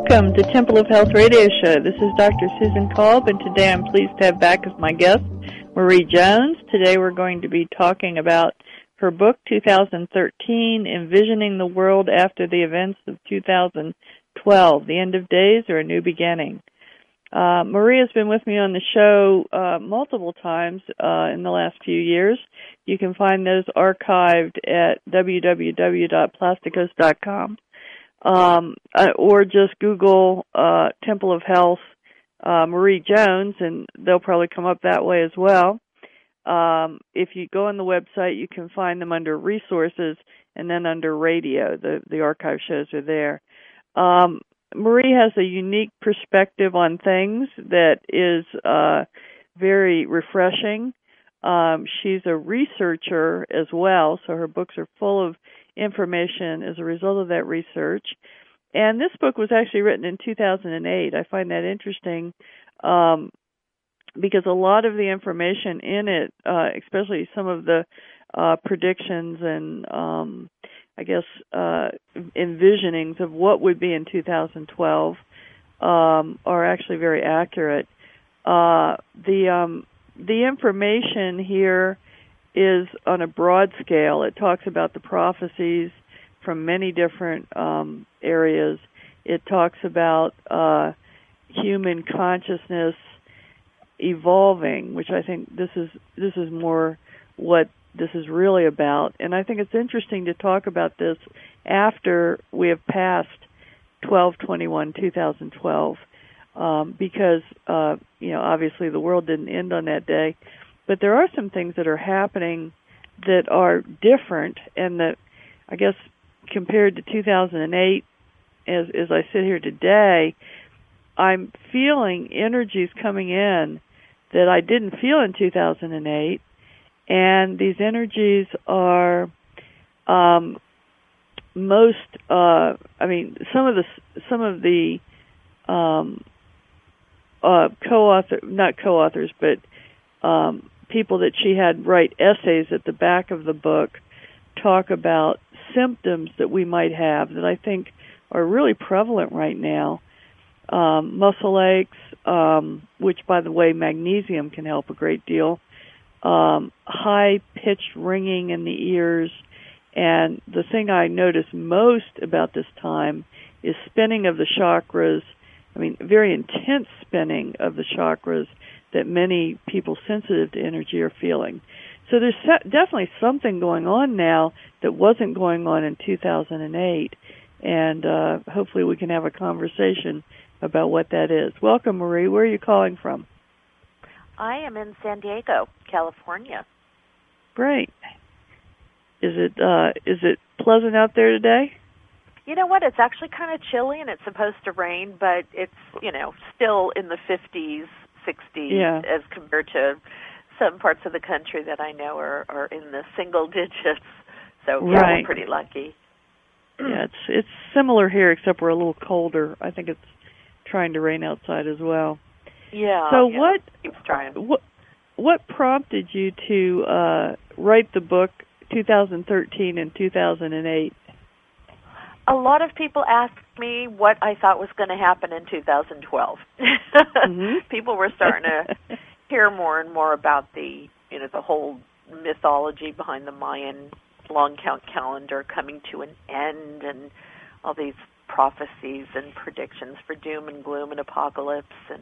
Welcome to Temple of Health Radio Show. This is Dr. Susan Kolb, and today I'm pleased to have back as my guest Marie Jones. Today we're going to be talking about her book, 2013, Envisioning the World After the Events of 2012, The End of Days or a New Beginning. Marie has been with me on the show multiple times in the last few years. You can find those archived at www.plasticos.com. Or just Google Temple of Health Marie Jones, and they'll probably come up that way as well. If you go on the website, you can find them under Resources and then under Radio. The archive shows are there. Marie has a unique perspective on things that is very refreshing. She's a researcher as well, so her books are full of information as a result of that research. And this book was actually written in 2008. I find that interesting because a lot of the information in it, especially some of the predictions and envisionings of what would be in 2012 are actually very accurate. The information here is on a broad scale. It talks about the prophecies from many different areas. It talks about human consciousness evolving, which I think this is more what this is really about. And I think it's interesting to talk about this after we have passed 12/21/2012, because obviously the world didn't end on that day. But there are some things that are happening that are different, and that, I guess, compared to 2008, as I sit here today, I'm feeling energies coming in that I didn't feel in 2008, and these energies are some of the not co-authors, but people that she had write essays at the back of the book talk about symptoms that we might have that I think are really prevalent right now. Muscle aches, which, by the way, magnesium can help a great deal. High-pitched ringing in the ears. And the thing I notice most about this time is spinning of the chakras. Very intense spinning of the chakras that many people sensitive to energy are feeling. So there's definitely something going on now that wasn't going on in 2008, and hopefully we can have a conversation about what that is. Welcome, Marie. Where are you calling from? I am in San Diego, California. Great. Is it pleasant out there today? You know what? It's actually kind of chilly, and it's supposed to rain, but it's, still in the 50s, 60s, as compared to some parts of the country that I know are in the single digits. So we're pretty lucky. Yeah, it's similar here, except we're a little colder. I think it's trying to rain outside as well. Yeah. So it keeps trying. what prompted you to write the book 2013 and 2008? A lot of people ask me what I thought was going to happen in 2012. Mm-hmm. People were starting to hear more and more about the whole mythology behind the Mayan long count calendar coming to an end, and all these prophecies and predictions for doom and gloom and apocalypse. And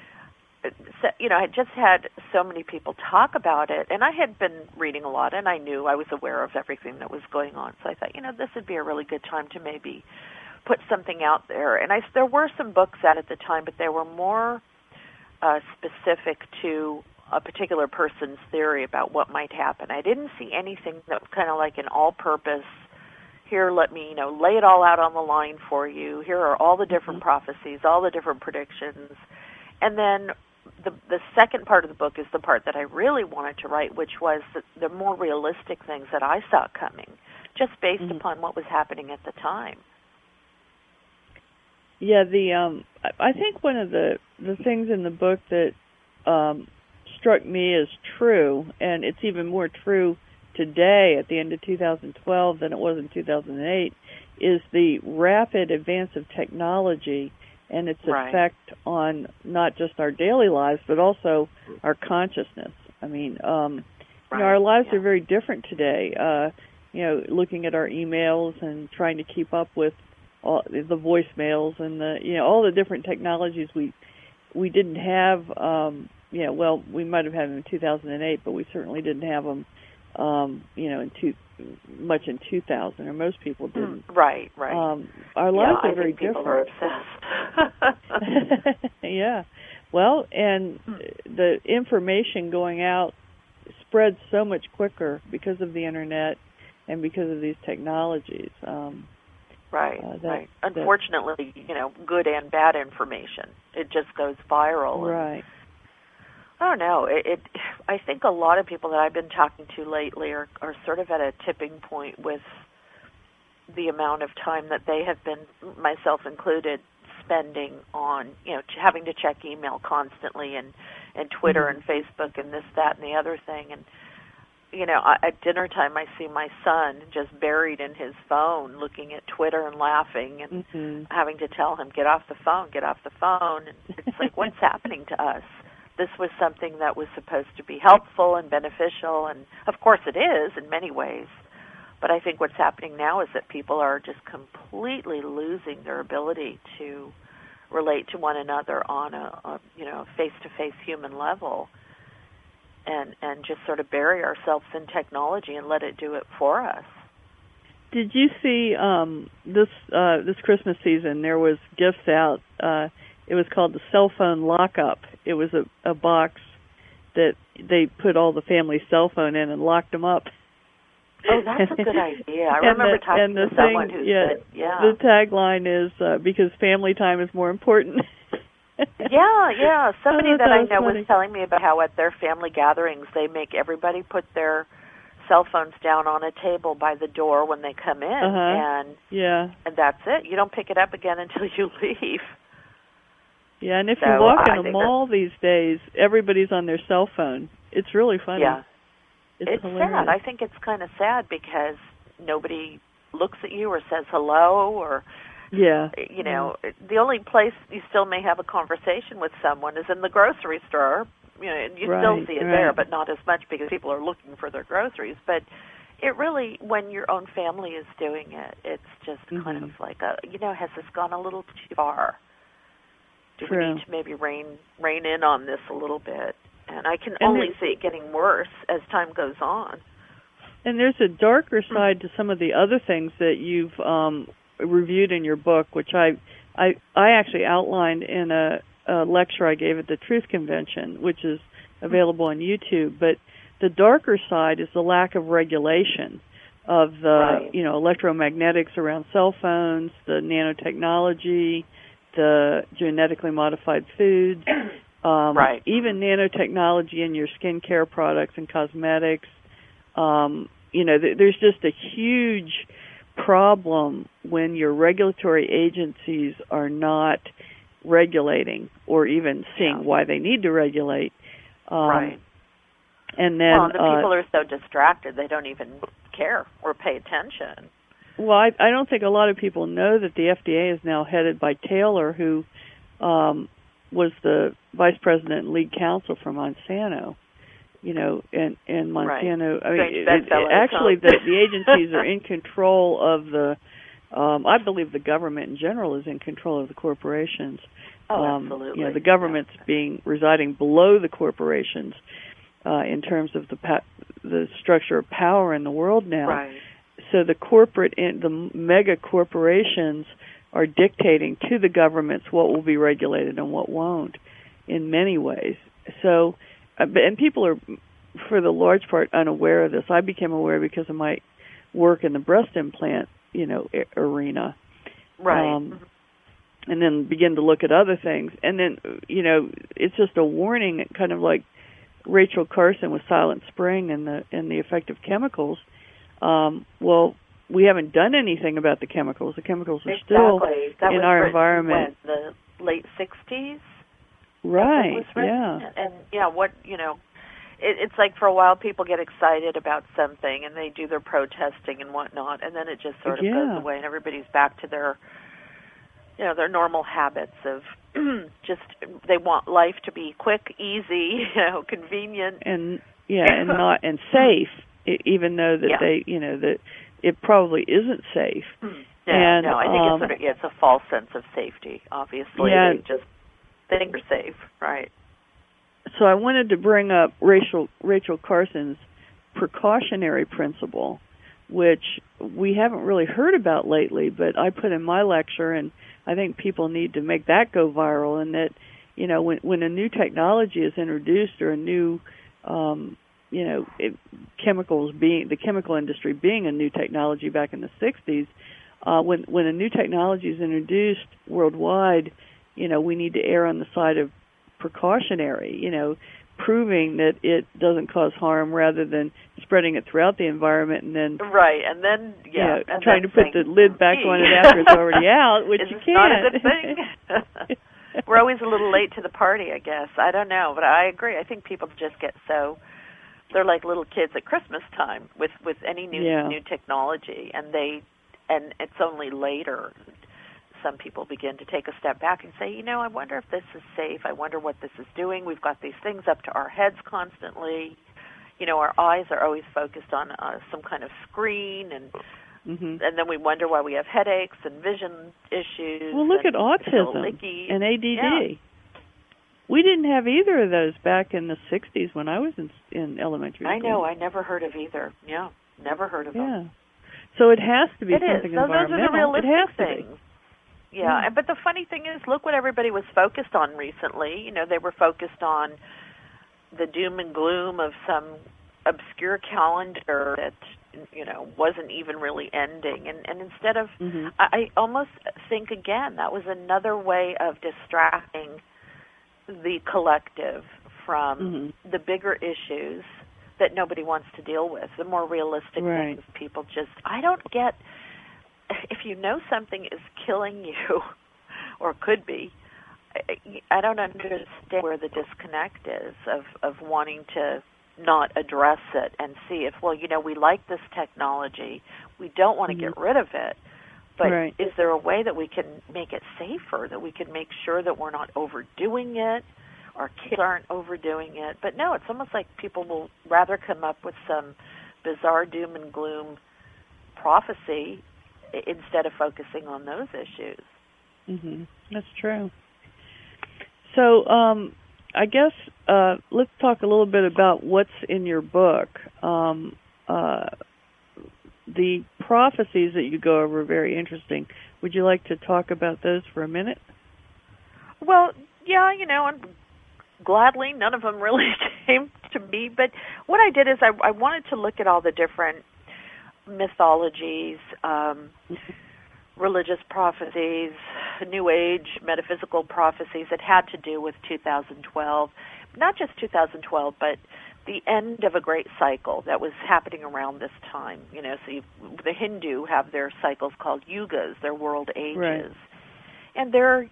I just had so many people talk about it, and I had been reading a lot, and I knew I was aware of everything that was going on. So I thought, this would be a really good time to maybe put something out there. And there were some books out at the time, but they were more specific to a particular person's theory about what might happen. I didn't see anything that was kind of like an all-purpose, here, let me, lay it all out on the line for you. Here are all the different prophecies, all the different predictions. And then the second part of the book is the part that I really wanted to write, which was the more realistic things that I saw coming, just based upon what was happening at the time. Yeah, I think one of the things in the book that struck me as true, and it's even more true today at the end of 2012 than it was in 2008, is the rapid advance of technology and its effect on not just our daily lives, but also our consciousness. I mean, our lives are very different today. Looking at our emails and trying to keep up with all the voicemails and all the different technologies we didn't have. We might have had them in 2008, but we certainly didn't have them, much in 2000, or most people didn't. Right. Our lives are very different. People are obsessed. Yeah. Well, and the information going out spreads so much quicker because of the internet and because of these technologies. Right. Unfortunately, good and bad information. It just goes viral. Right. I don't know. I think a lot of people that I've been talking to lately are sort of at a tipping point with the amount of time that they have been, myself included, spending on, having to check email constantly and Twitter and Facebook and this, that, and the other thing. And, at dinner time I see my son just buried in his phone looking at Twitter and laughing and having to tell him, get off the phone. And it's like, what's happening to us? This was something that was supposed to be helpful and beneficial, and of course it is in many ways. But I think what's happening now is that people are just completely losing their ability to relate to one another on a face-to-face human level, and just sort of bury ourselves in technology and let it do it for us. Did you see this Christmas season? There was gifts out. It was called the cell phone lockup. It was a box that they put all the family cell phone in and locked them up. Oh, that's a good idea. I remember talking to someone who said, the tagline is, because family time is more important. Yeah. Somebody that I know was telling me about how at their family gatherings they make everybody put their cell phones down on a table by the door when they come in, and that's it. You don't pick it up again until you leave. Yeah, and if you walk in a mall these days, everybody's on their cell phone. It's really funny. Yeah. It's sad. I think it's kind of sad because nobody looks at you or says hello or, the only place you still may have a conversation with someone is in the grocery store. And you still see it there, but not as much because people are looking for their groceries. But it really, when your own family is doing it, it's just kind of like, has this gone a little too far? Do we need to maybe rein in on this a little bit? And I can only see it getting worse as time goes on. And there's a darker side to some of the other things that you've reviewed in your book, which I actually outlined in a lecture I gave at the Truth Convention, which is available on YouTube. But the darker side is the lack of regulation of the electromagnetics around cell phones, the nanotechnology, the genetically modified foods, even nanotechnology in your skincare products and cosmetics. There's just a huge problem when your regulatory agencies are not regulating or even seeing why they need to regulate. And then, the people are so distracted they don't even care or pay attention. Well, I don't think a lot of people know that the FDA is now headed by Taylor, who was the vice president and lead counsel for Monsanto. And Monsanto. Right. The agencies are in control of the. I believe the government in general is in control of the corporations. Oh, absolutely. The government's residing below the corporations in terms of the structure of power in the world now. Right. So the mega corporations are dictating to the governments what will be regulated and what won't, in many ways. So, and people are, for the large part, unaware of this. I became aware because of my work in the breast implant, arena. Right. And then begin to look at other things. And then, it's just a warning, kind of like Rachel Carson with Silent Spring and the effect of chemicals. Well, we haven't done anything about the chemicals. The chemicals are still in our environment. When, the late 60s? Right, And it's like for a while people get excited about something and they do their protesting and whatnot, and then it just sort of goes away and everybody's back to their their normal habits of just they want life to be quick, easy, convenient, and and safe, even though that they, that it probably isn't safe. No, I think it's a false sense of safety. Obviously, they just think they're safe, right? So I wanted to bring up Rachel Carson's precautionary principle, which we haven't really heard about lately, but I put in my lecture, and I think people need to make that go viral. And that, when a new technology is introduced, or a new, the chemical industry being a new technology back in the 60s, when a new technology is introduced worldwide, we need to err on the side of precautionary, proving that it doesn't cause harm rather than spreading it throughout the environment and then and trying to put the lid back on it after it's already out, which you can't. Not a good thing. We're always a little late to the party, I guess. I don't know, but I agree. I think people just get they're like little kids at Christmas time with any new technology, and it's only later some people begin to take a step back and say, I wonder if this is safe. I wonder what this is doing. We've got these things up to our heads constantly. Our eyes are always focused on some kind of screen, and then we wonder why we have headaches and vision issues. Well, look at autism and ADD. Yeah. We didn't have either of those back in the 60s when I was in elementary school. I know. I never heard of either. Yeah, never heard of them. So it has to be something environmental. Those are the realistic it has things. To be. Yeah, but the funny thing is, look what everybody was focused on recently. They were focused on the doom and gloom of some obscure calendar that, wasn't even really ending. And instead of, I almost think, again, that was another way of distracting the collective from the bigger issues that nobody wants to deal with, the more realistic things people I don't get. If something is killing you, or could be, I don't understand where the disconnect is of wanting to not address it and see if, we like this technology, we don't want to get rid of it, but is there a way that we can make it safer, that we can make sure that we're not overdoing it, our kids aren't overdoing it? But no, it's almost like people will rather come up with some bizarre doom and gloom prophecy instead of focusing on those issues. That's true. So I guess let's talk a little bit about what's in your book. The prophecies that you go over are very interesting. Would you like to talk about those for a minute? Well, yeah, I'm gladly, none of them really came to me. But what I did is I wanted to look at all the different mythologies, religious prophecies, New Age metaphysical prophecies that had to do with 2012. Not just 2012, but the end of a great cycle that was happening around this time. So the Hindu have their cycles called yugas, their world ages. And they're,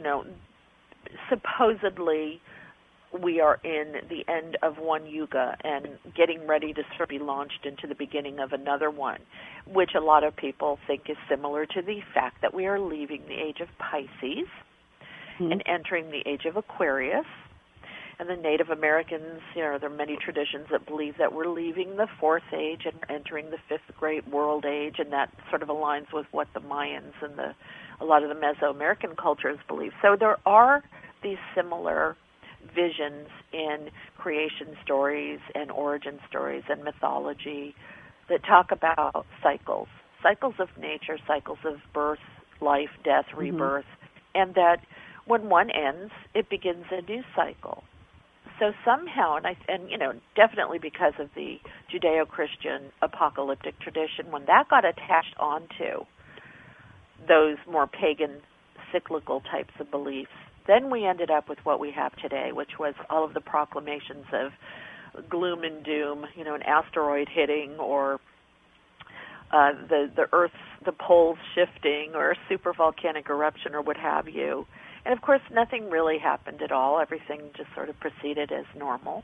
supposedly we are in the end of one yuga and getting ready to sort of be launched into the beginning of another one, which a lot of people think is similar to the fact that we are leaving the age of Pisces and entering the age of Aquarius. And the Native Americans, there are many traditions that believe that we're leaving the fourth age and entering the fifth great world age, and that sort of aligns with what the Mayans and a lot of the Mesoamerican cultures believe. So there are these similar visions in creation stories and origin stories and mythology that talk about cycles of nature, cycles of birth, life, death, rebirth, and that when one ends, it begins a new cycle. So somehow, and definitely because of the Judeo-Christian apocalyptic tradition, when that got attached onto those more pagan cyclical types of beliefs, then we ended up with what we have today, which was all of the proclamations of gloom and doom, an asteroid hitting, or the Earth's, the poles shifting, or a super volcanic eruption, or what have you. And of course, nothing really happened at all. Everything just sort of proceeded as normal.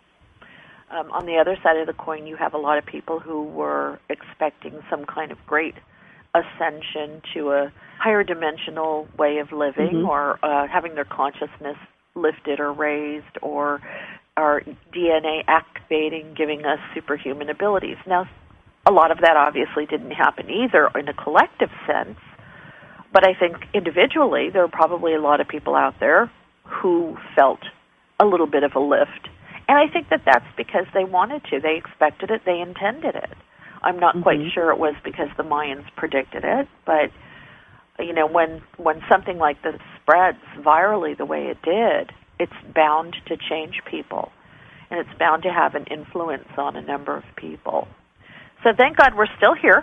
On the other side of the coin, you have a lot of people who were expecting some kind of great ascension to a higher dimensional way of living, or having their consciousness lifted or raised, or our DNA activating, giving us superhuman abilities. Now, a lot of that obviously didn't happen either in a collective sense, but I think individually there are probably a lot of people out there who felt a little bit of a lift. And I think that that's because they wanted to. They expected it. They intended it. I'm not quite sure it was because the Mayans predicted it, but you know, when something like this spreads virally the way it did, it's bound to change people, and it's bound to have an influence on a number of people. So thank God we're still here.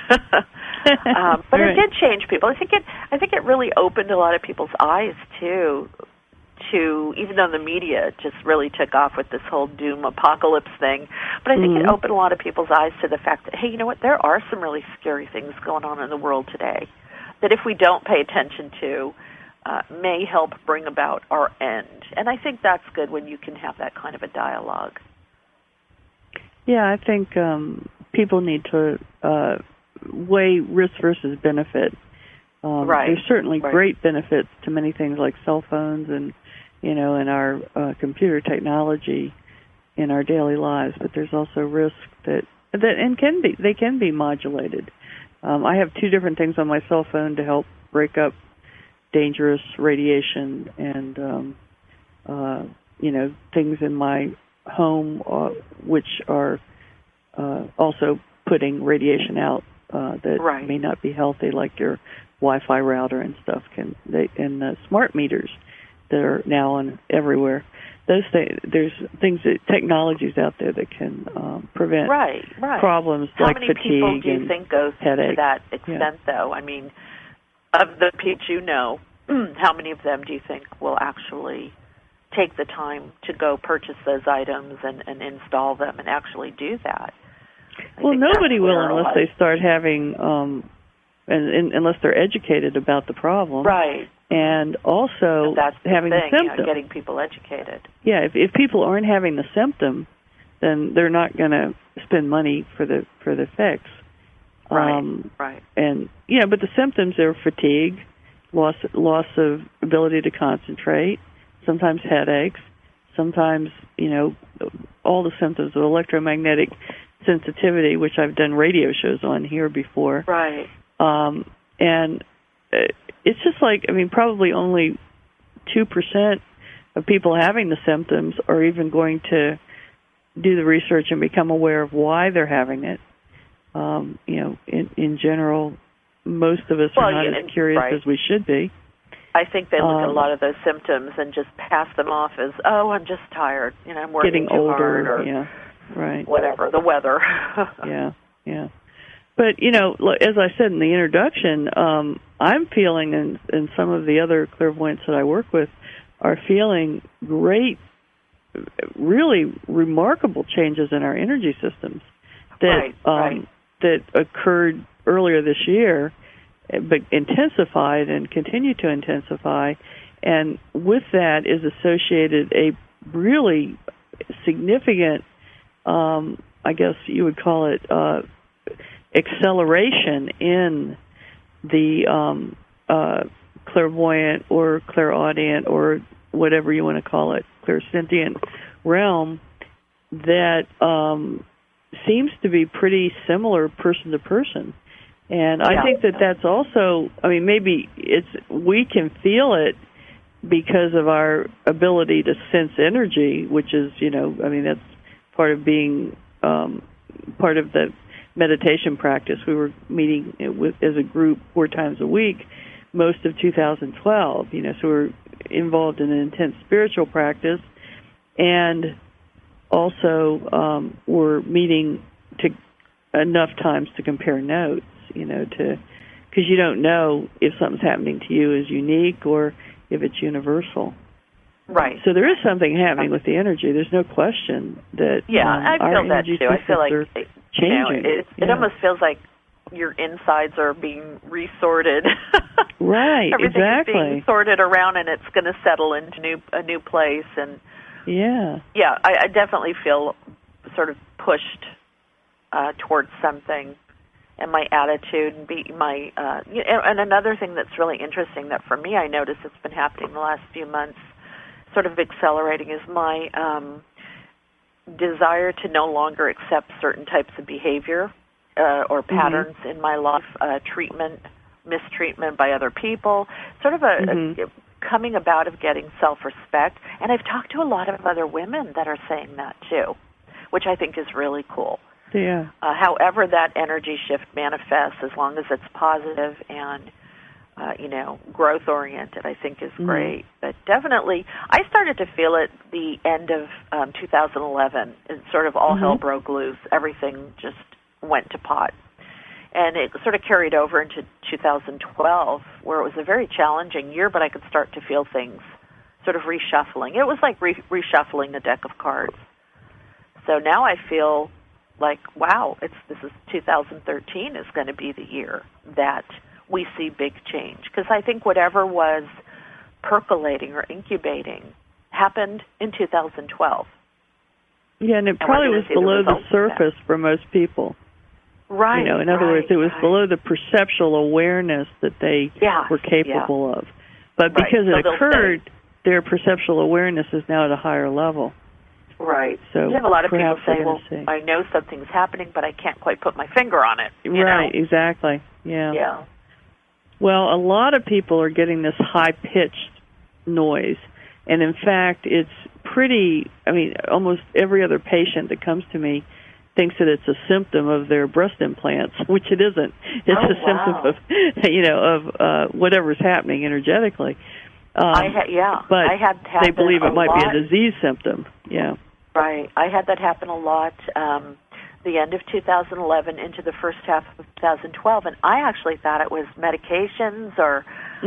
But it did change people. I think it really opened a lot of people's eyes too. To, even though the media just really took off with this whole doom apocalypse thing, but I think it opened a lot of people's eyes to the fact that, hey, you know what, there are some really scary things going on in the world today that if we don't pay attention to, may help bring about our end. And I think that's good when you can have that kind of a dialogue. Yeah, I think people need to weigh risk versus benefit. There's certainly great benefits to many things like cell phones and, you know, and our computer technology in our daily lives, but there's also risk that they can be modulated. I have 2 different things on my cell phone to help break up dangerous radiation and you know, things in my home which are also putting radiation out that may not be healthy, like your Wi-Fi router and stuff and smart meters that are now on everywhere. There's things that technologies out there that can prevent problems like fatigue and How many people do you think goes headache. To that extent, though? I mean, of the people you know, how many of them do you think will actually take the time to go purchase those items and install them and actually do that? Well, nobody will unless they start having, unless they're educated about the problem. Right. And also having the symptom. Getting people educated. Yeah, if people aren't having the symptom, then they're not going to spend money for the fix. Right. And but the symptoms are fatigue, loss of ability to concentrate, sometimes headaches, sometimes all the symptoms of electromagnetic sensitivity, which I've done radio shows on here before. Right. And it's just like, probably only 2% of people having the symptoms are even going to do the research and become aware of why they're having it. In general, most of us are not as curious as we should be. I think they look at a lot of those symptoms and just pass them off as, oh, I'm just tired. I'm working getting too older, hard or whatever, the weather. Yeah. But, as I said in the introduction, I'm feeling, and some of the other clairvoyants that I work with are feeling great, really remarkable changes in our energy systems that occurred earlier this year, but intensified and continue to intensify. And with that is associated a really significant, I guess you would call it, acceleration in the clairvoyant or clairaudient or whatever you want to call it, clairsentient realm that seems to be pretty similar person to person. And I think that's also, maybe we can feel it because of our ability to sense energy, which is, that's part of being part of the meditation practice. We were meeting as a group 4 times a week most of 2012, so we're involved in an intense spiritual practice, and also we're meeting to enough times to compare notes, because you don't know if something's happening to you is unique or if it's universal. Right. So there is something happening with the energy. There's no question that I feel that too. I feel like changing. It almost feels like your insides are being resorted. Right. Everything exactly. is being sorted around, and it's going to settle into a new place. And I definitely feel sort of pushed towards something. and my attitude and and another thing that's really interesting that for me I noticed it's been happening the last few months, sort of accelerating, is my desire to no longer accept certain types of behavior or patterns in my life, mistreatment by other people, sort of a coming about of getting self-respect. And I've talked to a lot of other women that are saying that too, which I think is really cool. Yeah. However that energy shift manifests, as long as it's positive and growth-oriented, I think is great. But definitely, I started to feel it the end of 2011. It sort of all hell broke loose. Everything just went to pot. And it sort of carried over into 2012, where it was a very challenging year, but I could start to feel things sort of reshuffling. It was like reshuffling a deck of cards. So now I feel like, wow, this is 2013 is going to be the year that we see big change. Because I think whatever was percolating or incubating happened in 2012. Yeah, and it probably was below the surface for most people. Right. In other words, it was below the perceptual awareness that they were capable of. But because it occurred, their perceptual awareness is now at a higher level. Right. So you have a lot of people say, well, I know something's happening, but I can't quite put my finger on it. Right, exactly. Yeah. Well, a lot of people are getting this high-pitched noise. And in fact, it's almost every other patient that comes to me thinks that it's a symptom of their breast implants, which it isn't. It's symptom of whatever's happening energetically. But they believe it might be a disease symptom. Yeah. Right. I had that happen a lot the end of 2011 into the first half of 2012, and I actually thought it was medications or,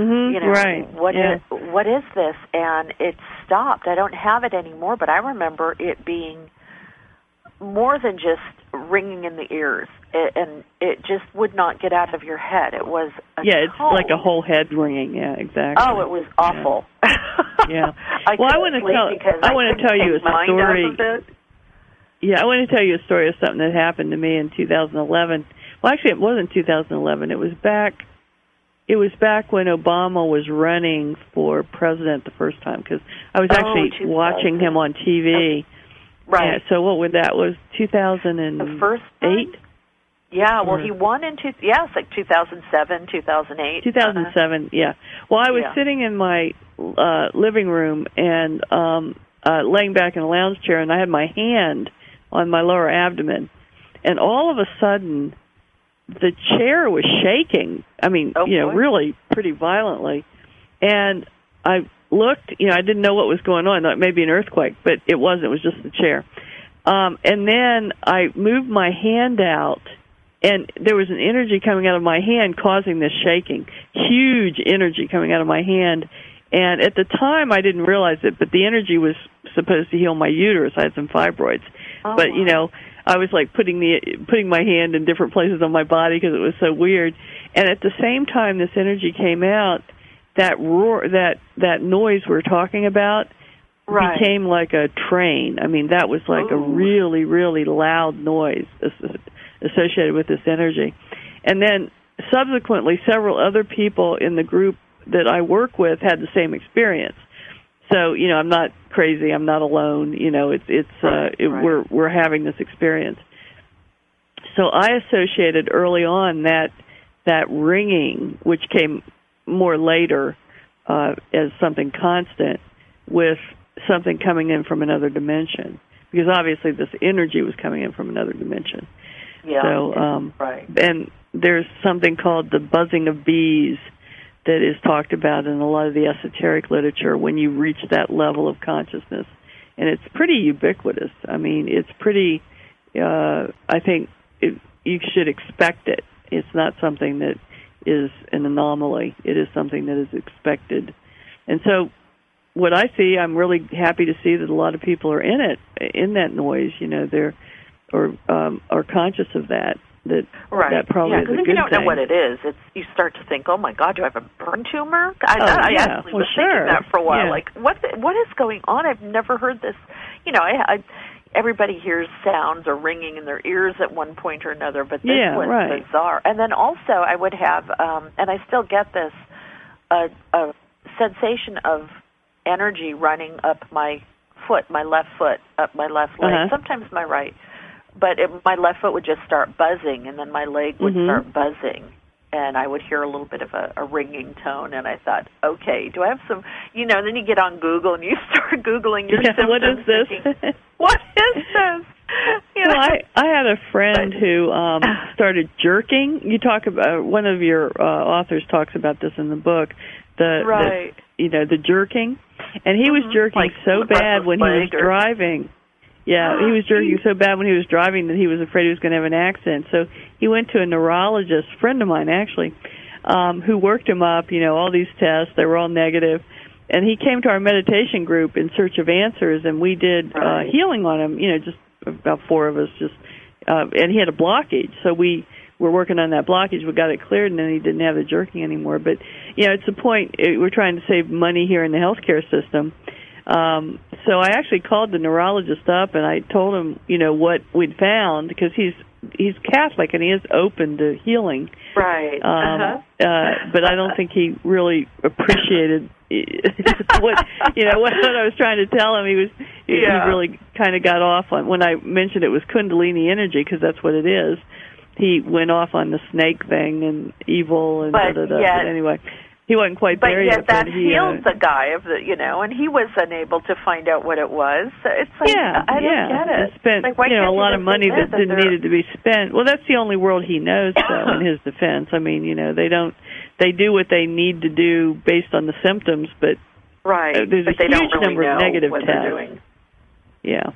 what is this? And it stopped. I don't have it anymore, but I remember it being more than just ringing in the ears, and it just would not get out of your head. It was it's like a whole head ringing. Yeah, exactly. Oh, it was awful. Yeah. I want to tell you a story. Yeah, I want to tell you a story of something that happened to me in 2011. Well, actually, it wasn't 2011. It was back when Obama was running for president the first time, because I was actually watching him on TV. Right. Yeah, so what would that was 2008? The first time? Yeah, well, he won in it's like 2007, 2008. 2007, yeah. Well, I was sitting in my living room and laying back in a lounge chair, and I had my hand on my lower abdomen, and all of a sudden, the chair was shaking. I mean, really pretty violently, and I looked. I didn't know what was going on. I thought maybe an earthquake, but it wasn't. It was just the chair. And then I moved my hand out, and there was an energy coming out of my hand causing this shaking. Huge energy coming out of my hand. And at the time, I didn't realize it, but the energy was supposed to heal my uterus. I had some fibroids. But, I was like putting my hand in different places on my body because it was so weird. And at the same time this energy came out, that roar, that noise we're talking about became like a train. I mean, that was like a really, really loud noise associated with this energy. And then subsequently, several other people in the group that I work with had the same experience. So, I'm not crazy. I'm not alone. We're having this experience. So I associated early on that ringing, which came more later as something constant, with something coming in from another dimension, because obviously this energy was coming in from another dimension. Yeah. So, and there's something called the buzzing of bees that is talked about in a lot of the esoteric literature when you reach that level of consciousness. And it's pretty ubiquitous. I mean, it's pretty, I think you should expect it. It's not something that is an anomaly. It is something that is expected. And so what I see, I'm really happy to see that a lot of people are in that noise, they're are conscious of that. That probably is a good thing. Because if you don't know what it is, you start to think, oh my God, do I have a burn tumor? I actually was thinking that for a while. Yeah. Like, what is going on? I've never heard this. everybody hears sounds or ringing in their ears at one point or another, but this was right. bizarre. And then also I would have, and I still get this, a sensation of energy running up my foot, my left foot, up my left leg, sometimes my right. But my left foot would just start buzzing, and then my leg would start buzzing. And I would hear a little bit of a ringing tone, and I thought, okay, do I have some, and then you get on Google and you start Googling your symptoms. What is this? Thinking, what is this? Well, I had a friend who started jerking. You talk about, one of your authors talks about this in the book, the jerking. And he was jerking like so bad when he was driving. Yeah, he was jerking so bad when he was driving that he was afraid he was going to have an accident. So he went to a neurologist, friend of mine actually, who worked him up, all these tests. They were all negative. And he came to our meditation group in search of answers, and we did healing on him, just about 4 of us. And he had a blockage, so we were working on that blockage. We got it cleared, and then he didn't have the jerking anymore. But, it's a point. We're trying to save money here in the healthcare system. So I actually called the neurologist up, and I told him, what we'd found, because he's Catholic and he is open to healing. Right. But I don't think he really appreciated what I was trying to tell him. He really kind of got off on when I mentioned it was Kundalini energy, because that's what it is. He went off on the snake thing and evil and But anyway. He wasn't quite there yet. But yet that healed the guy and he was unable to find out what it was. So it's like, I don't get it. He spent, a lot of money that needed to be spent. Well, that's the only world he knows, though, in his defense. I mean, they do what they need to do based on the symptoms, but there's a huge number of negative tests. Yeah.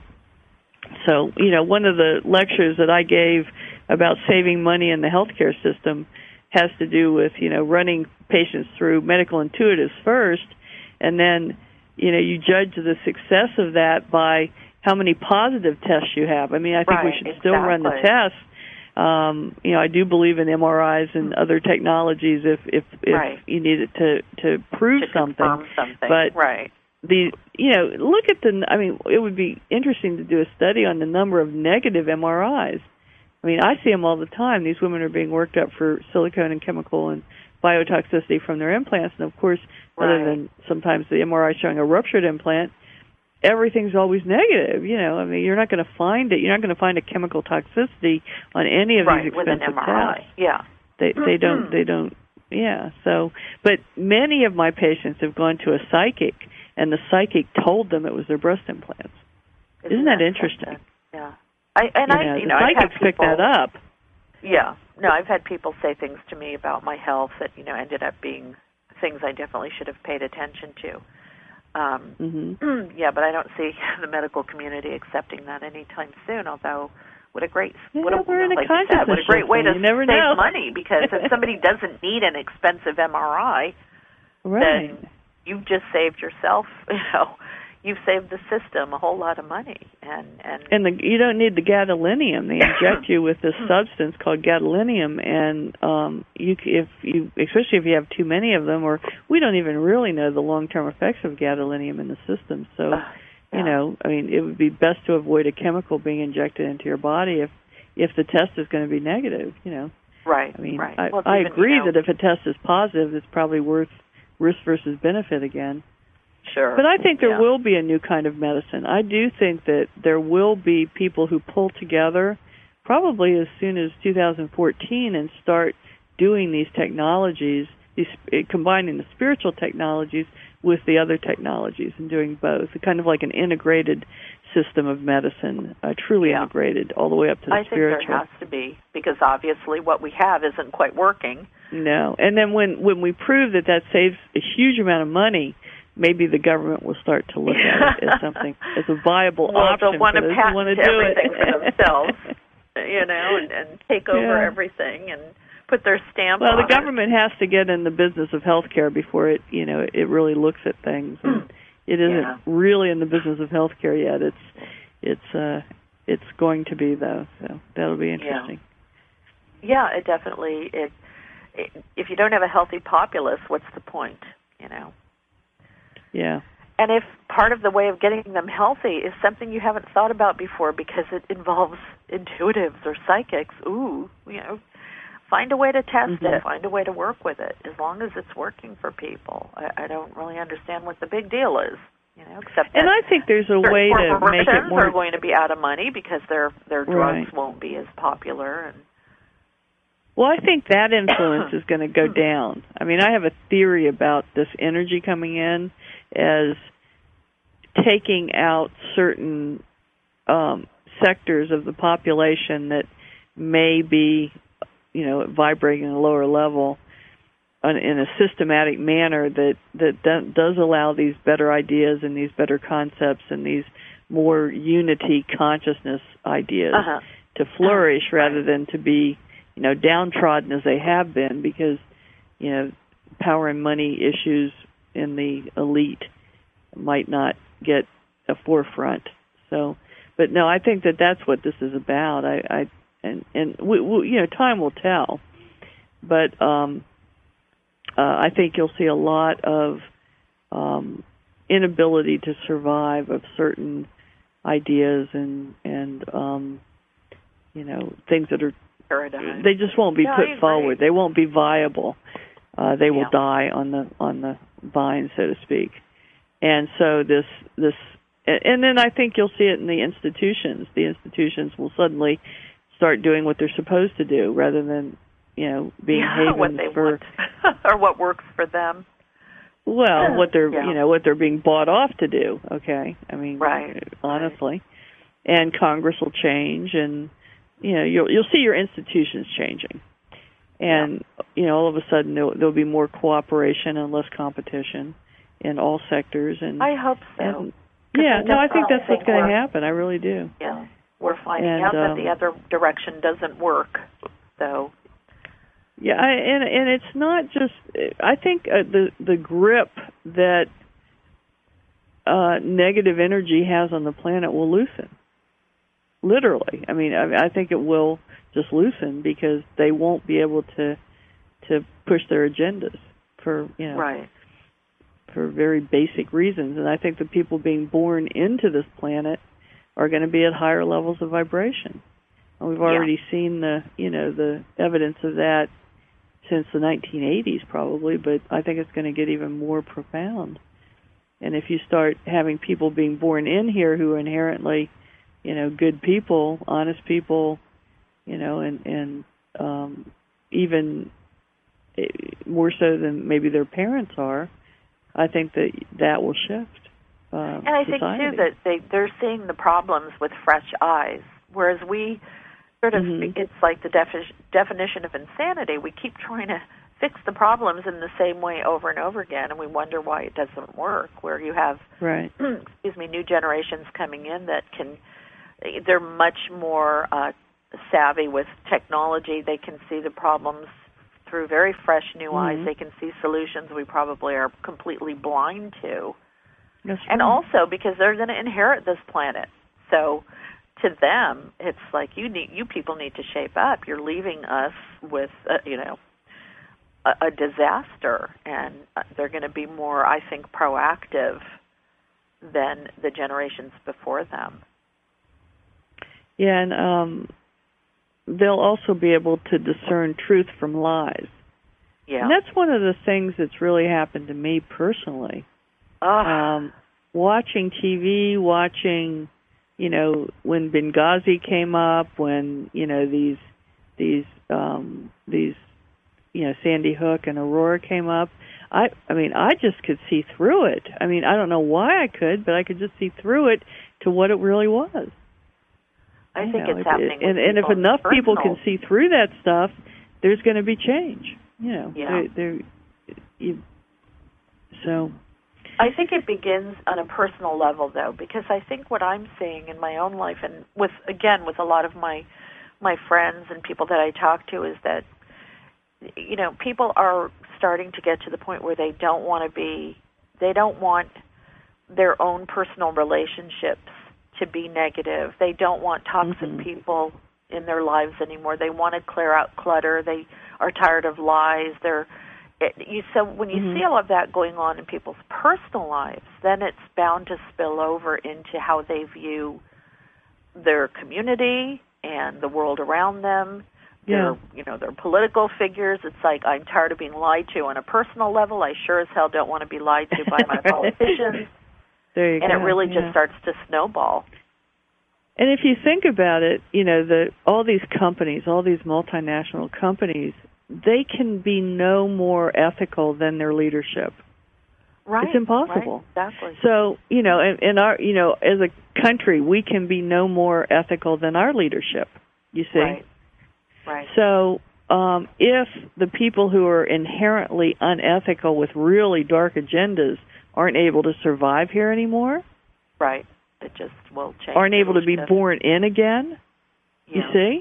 So, one of the lectures that I gave about saving money in the healthcare system has to do with, running patients through medical intuitives first, and then, you judge the success of that by how many positive tests you have. I mean, I think we should still run the tests. I do believe in MRIs and other technologies if you need it to prove something. Confirm something. But look at it would be interesting to do a study on the number of negative MRIs. I mean, I see them all the time. These women are being worked up for silicone and chemical and biotoxicity from their implants. And, of course, other than sometimes the MRI showing a ruptured implant, everything's always negative. I mean, you're not going to find it. You're not going to find a chemical toxicity on any of these expensive with an MRI. tests. Yeah. They don't. Yeah. So, but many of my patients have gone to a psychic, and the psychic told them it was their breast implants. Isn't that interesting? Yeah. Psychics pick that up. Yeah. No, I've had people say things to me about my health that, ended up being things I definitely should have paid attention to. Yeah, but I don't see the medical community accepting that anytime soon, although what a great way to save money, because if somebody doesn't need an expensive MRI, then you've just saved yourself, you've saved the system a whole lot of money, and you don't need the gadolinium. They inject you with this substance called gadolinium, and especially if you have too many of them, or we don't even really know the long-term effects of gadolinium in the system. So, it would be best to avoid a chemical being injected into your body if the test is going to be negative. Right. I mean, Well, I agree that if a test is positive, it's probably worth risk versus benefit again. Sure. But I think there will be a new kind of medicine. I do think that there will be people who pull together probably as soon as 2014 and start doing these technologies, combining the spiritual technologies with the other technologies and doing both, kind of like an integrated system of medicine, truly integrated all the way up to the spiritual. I think there has to be, because obviously what we have isn't quite working. No. And then when we prove that saves a huge amount of money, maybe the government will start to look at it as something, as a viable option. They'll want to patent everything for themselves, and take over everything and put their stamp on it. Well, the government has to get in the business of healthcare before it really looks at things. And it isn't really in the business of healthcare yet. It's going to be, though. So that'll be interesting. Yeah, it definitely. If you don't have a healthy populace, what's the point? Yeah. And if part of the way of getting them healthy is something you haven't thought about before because it involves intuitives or psychics, find a way to test it, find a way to work with it, as long as it's working for people. I don't really understand what the big deal is, except that and I think there's a way to make it more. Are going to be out of money because their drugs won't be as popular. Well, I think that influence is going to go down. I mean, I have a theory about this energy coming in as taking out certain sectors of the population that may be, vibrating at a lower level in a systematic manner that does allow these better ideas and these better concepts and these more unity consciousness ideas to flourish rather than to be, downtrodden as they have been because, power and money issues in the elite might not get a forefront. So, but no, I think that's what this is about. Time will tell, but I think you'll see a lot of inability to survive of certain ideas and things that are they just won't be put forward. They won't be viable. They will die on the vine, so to speak. And so this, and then I think you'll see it in the institutions. The institutions will suddenly start doing what they're supposed to do, rather than being havens what they for want. Or what works for them. Well, what they're what they're being bought off to do. Okay, I mean, honestly, and Congress will change, and you'll see your institutions changing, and all of a sudden there'll be more cooperation and less competition in all sectors. And I hope so. And, I think that's what's going to happen. I really do. Yeah, we're finding out that the other direction doesn't work. So. Yeah, and it's not just. I think the grip that negative energy has on the planet will loosen. Literally, I mean, I think it will just loosen because they won't be able to push their agendas for for very basic reasons. And I think the people being born into this planet are going to be at higher levels of vibration. And we've already seen the evidence of that since the 1980s probably, but I think it's going to get even more profound. And if you start having people being born in here who are inherently, good people, honest people, and even more so than maybe their parents are, I think that will shift and I society. think, too, that they're seeing the problems with fresh eyes, whereas we sort of, it's like the definition of insanity. We keep trying to fix the problems in the same way over and over again, and we wonder why it doesn't work, where you have, new generations coming in that they're much more savvy with technology. They can see the problems through very fresh new eyes. They can see solutions we probably are completely blind to. That's and right. also because they're going to inherit this planet. So to them, it's like you people need to shape up. You're leaving us with, a disaster, and they're going to be more, I think, proactive than the generations before them. Yeah, and they'll also be able to discern truth from lies. Yeah. And that's one of the things that's really happened to me personally. Watching TV, when Benghazi came up, when, these Sandy Hook and Aurora came up, I just could see through it. I mean, I don't know why I could, but I could just see through it to what it really was. I think it's happening. And if enough people can see through that stuff, there's going to be change. So I think it begins on a personal level, though, because I think what I'm seeing in my own life, and with a lot of my friends and people that I talk to, is that people are starting to get to the point where they don't want their own personal relationships to be negative. They don't want toxic people in their lives anymore. They want to clear out clutter. They are tired of lies. They're, So when you see all of that going on in people's personal lives, then it's bound to spill over into how they view their community and the world around them. Their political figures. It's like, I'm tired of being lied to on a personal level. I sure as hell don't want to be lied to by my politicians. There you go. And it really just starts to snowball. And if you think about it, all these companies, all these multinational companies, they can be no more ethical than their leadership. Right. It's impossible. Right, exactly. So, in our, as a country, we can be no more ethical than our leadership, you see? Right. Right. So, if the people who are inherently unethical with really dark agendas aren't able to survive here anymore, right, it just will change. Aren't able to be born in again, you see?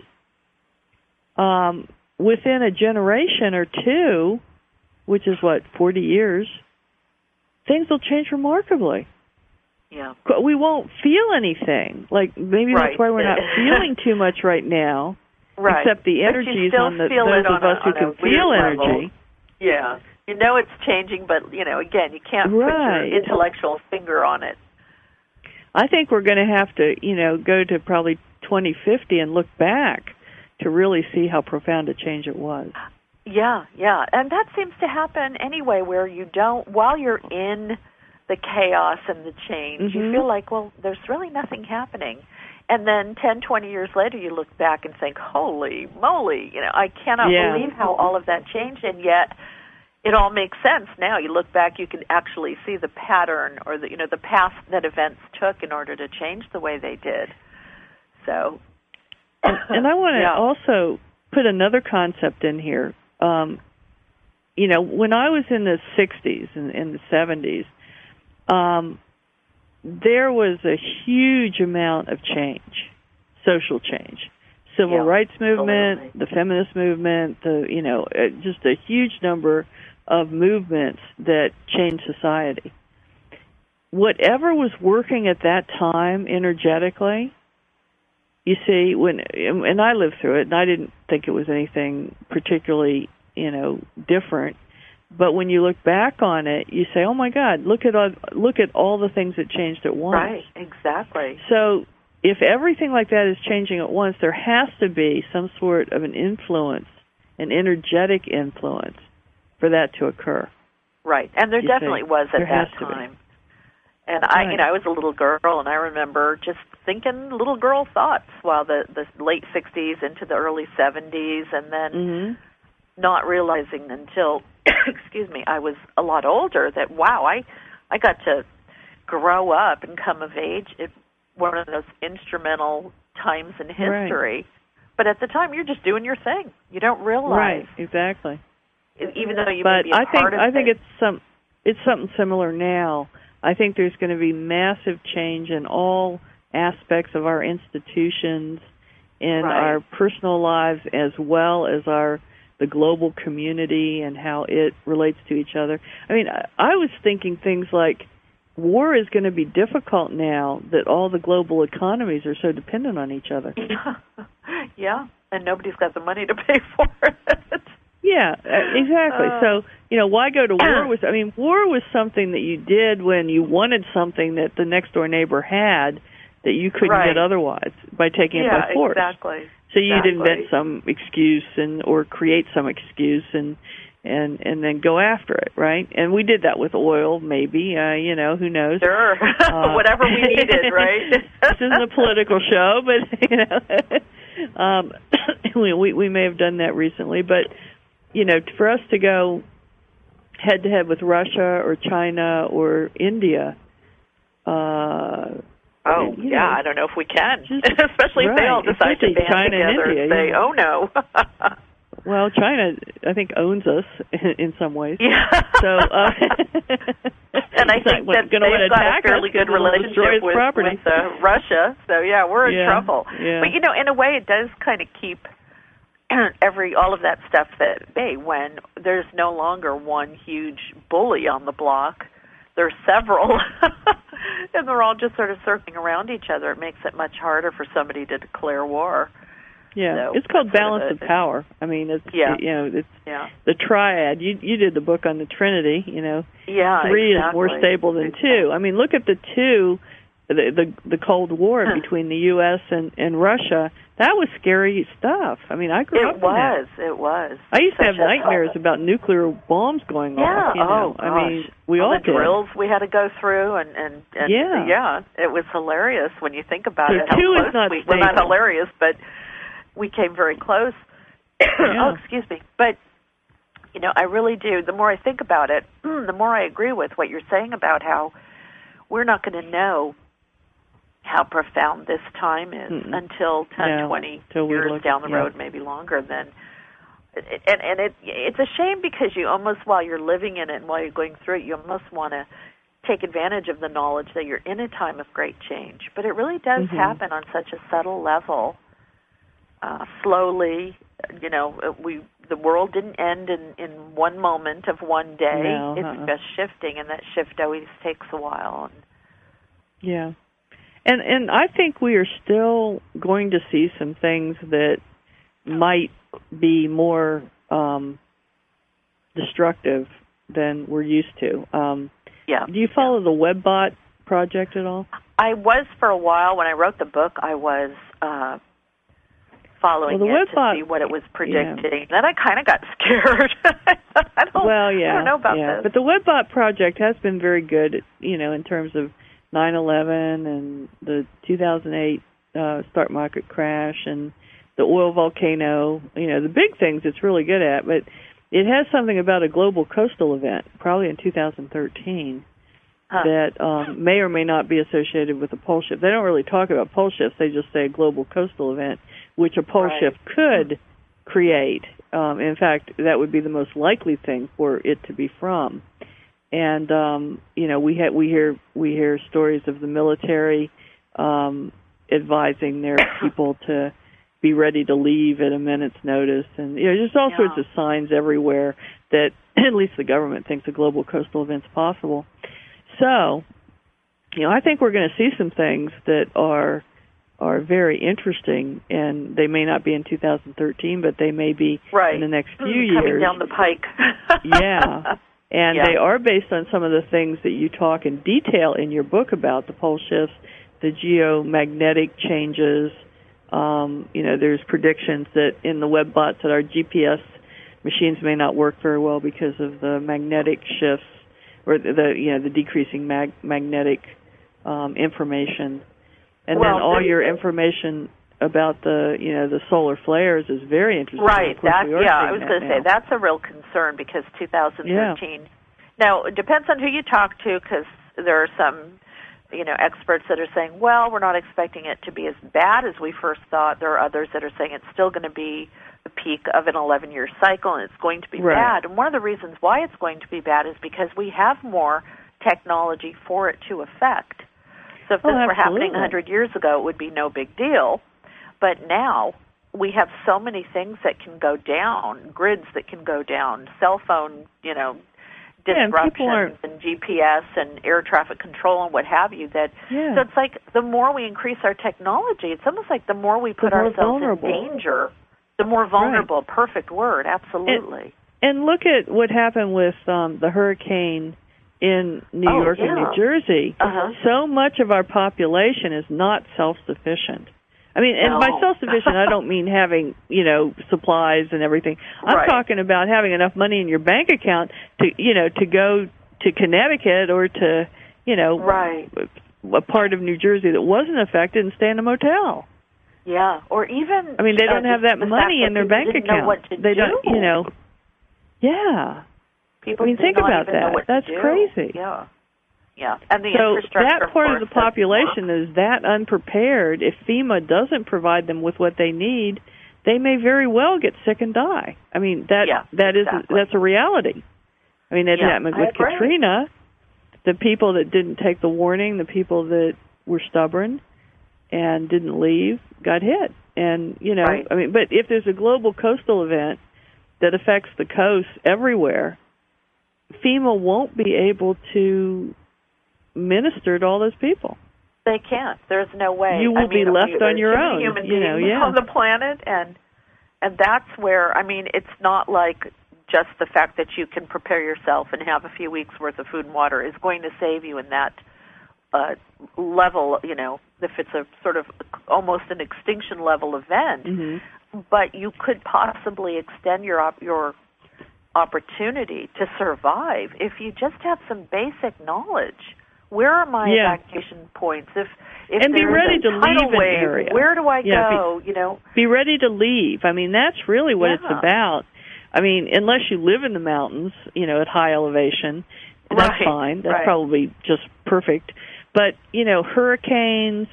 Within a generation or two, which is 40 years, things will change remarkably. Yeah. We won't feel anything. Like, maybe that's why we're not feeling too much right now. Right. Except the energies on those of us who can feel energy. Yeah. It's changing, but, again, you can't put your intellectual finger on it. I think we're going to have to, go to probably 2050 and look back to really see how profound a change it was. Yeah. And that seems to happen anyway, where you don't, while you're in the chaos and the change, you feel like, well, there's really nothing happening. And then 10, 20 years later, you look back and think, holy moly, I cannot believe how all of that changed, and yet it all makes sense now. You look back, you can actually see the pattern or the path that events took in order to change the way they did. So, and I want to also put another concept in here. When I was in the 60s and in the 70s, there was a huge amount of change, social change, civil rights movement, the feminist movement, just a huge number of movements that changed society. Whatever was working at that time energetically, you see, and I lived through it, and I didn't think it was anything particularly, different. But when you look back on it, you say, "Oh my God, look at all the things that changed at once." Right, exactly. So, if everything like that is changing at once, there has to be some sort of an influence, an energetic influence, for that to occur. Right, and there definitely was at that time. And I was a little girl, and I remember just thinking little girl thoughts while the late 60s into the early 70s, and then not realizing until I was a lot older that, wow, I got to grow up and come of age at one of those instrumental times in history. Right. But at the time, you're just doing your thing. You don't realize. Right, exactly. Even though you may be a part of it. I think it's something similar now. I think there's going to be massive change in all aspects of our institutions, in our personal lives, as well as the global community and how it relates to each other. I mean, I was thinking things like war is going to be difficult now that all the global economies are so dependent on each other. Yeah, and nobody's got the money to pay for it. Yeah, exactly. So, why go to war? War was something that you did when you wanted something that the next door neighbor had that you couldn't get otherwise by taking it by force. Exactly. So you'd invent some excuse or create some excuse and then go after it, right? And we did that with oil, maybe. Who knows? Sure, whatever we needed, right? This isn't a political show, but we may have done that recently. But for us to go head to head with Russia or China or India. I don't know if we can, especially if they all decide to band China together and India, and say, "Oh no." Well, China, I think, owns us in some ways. Yeah. So, and I think that they've got a fairly good relationship with Russia. So we're in trouble. Yeah. But in a way, it does kind of keep all of that stuff at bay when there's no longer one huge bully on the block. There's several, and they're all just sort of circling around each other. It makes it much harder for somebody to declare war. Yeah, So it's called that's balance of power. I mean, it's it's the triad. You did the book on the Trinity. Yeah, 3 exactly. is more stable than 2. I mean, look at the 2, the Cold War between the U.S. and Russia. That was scary stuff. I mean, I grew up in that. It was. I used to have nightmares about nuclear bombs going off. Oh, gosh. I mean, we all did. The drills we had to go through, and it was hilarious when you think about it. So 2 is not stable. Well, not hilarious, but we came very close. Oh, excuse me. But, I really do. The more I think about it, the more I agree with what you're saying about how we're not going to know how profound this time is until 10, 20 years down the road, maybe longer. Then, and it's a shame because you almost, while you're living in it and while you're going through it, you almost want to take advantage of the knowledge that you're in a time of great change. But it really does happen on such a subtle level, slowly. The world didn't end in one moment of one day. No, it's just shifting, and that shift always takes a while. Yeah. And I think we are still going to see some things that might be more destructive than we're used to. Do you follow the WebBot project at all? I was for a while. When I wrote the book, I was following it to see what it was predicting. Then I kind of got scared. I don't know about this. But the WebBot project has been very good, in terms of 9/11 and the 2008 stock market crash and the oil volcano, the big things it's really good at. But it has something about a global coastal event, probably in 2013, that may or may not be associated with a pole shift. They don't really talk about pole shifts. They just say a global coastal event, which a pole shift could create. In fact, that would be the most likely thing for it to be from. And we hear stories of the military advising their people to be ready to leave at a minute's notice, and just all sorts of signs everywhere that at least the government thinks a global coastal event's possible. So, I think we're going to see some things that are very interesting, and they may not be in 2013, but they may be in the next few years. Coming down the pike. And they are based on some of the things that you talk in detail in your book about, the pole shifts, the geomagnetic changes. There's predictions that in the WebBots that our GPS machines may not work very well because of the magnetic shifts or the decreasing magnetic information. And then all your information about the solar flares is very interesting. Right. I was going to say that's a real concern because 2013. Yeah. Now it depends on who you talk to, because there are some experts that are saying, well, we're not expecting it to be as bad as we first thought. There are others that are saying it's still going to be the peak of an 11-year cycle and it's going to be bad. And one of the reasons why it's going to be bad is because we have more technology for it to affect. So if this were happening 100 years ago, it would be no big deal. But now we have so many things that can go down, grids that can go down, cell phone, disruptions and GPS and air traffic control and what have you. So it's like the more we increase our technology, it's almost like the more we put ourselves in danger, the more vulnerable. Right. Perfect word, absolutely. And look at what happened with the hurricane in New York and New Jersey. So much of our population is not self-sufficient. I mean, and by self-sufficient, I don't mean having, supplies and everything. I'm talking about having enough money in your bank account to go to Connecticut or to, a part of New Jersey that wasn't affected and stay in a motel. Yeah, or even... I mean, they don't have that money in their bank account. Know what to they do. don't, Yeah. People think about that. That's crazy. Yeah. Yeah, and the so infrastructure that part of the population is that unprepared. If FEMA doesn't provide them with what they need, they may very well get sick and die. I mean, that's a reality. I mean, it happened with Katrina. The people that didn't take the warning, the people that were stubborn and didn't leave, got hit. And I mean, but if there's a global coastal event that affects the coast everywhere, FEMA won't be able to minister to all those people. They can't. There's no way. You will be left on your own. Human beings on the planet, and that's where, I mean, it's not like just the fact that you can prepare yourself and have a few weeks worth of food and water is going to save you in that level, you know, if it's a sort of almost an extinction level event. Mm-hmm. But you could possibly extend your opportunity to survive if you just have some basic knowledge. Where are my evacuation points? If and be ready to leave an wave, area. Where do I go? You know, be ready to leave. I mean, that's really what it's about. I mean, unless you live in the mountains, you know, at high elevation, that's fine. That's probably just perfect. But you know, hurricanes,